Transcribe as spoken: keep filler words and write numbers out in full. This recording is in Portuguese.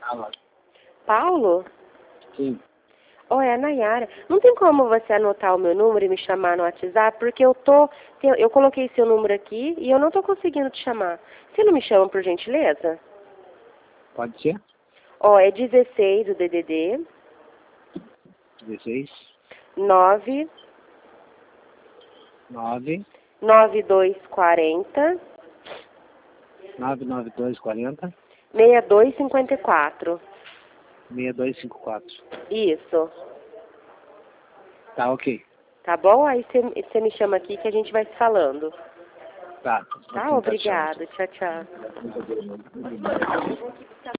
Alô. Paulo? Sim. Oi, é a Nayara. Não tem como você anotar o meu número e me chamar no WhatsApp? Porque eu tô... Eu coloquei seu número aqui e eu não tô conseguindo te chamar. Você não me chama, por gentileza? Pode ser? Ó, é dezesseis o D D D. dezesseis. nove. nove. nove dois quatro zero. nove nove dois quarenta. seis dois cinco quatro. seis dois cinco quatro. Isso. Tá, ok. Tá bom? Aí você me chama aqui que a gente vai se falando. Tá. Tá? Obrigada. Tchau, tchau.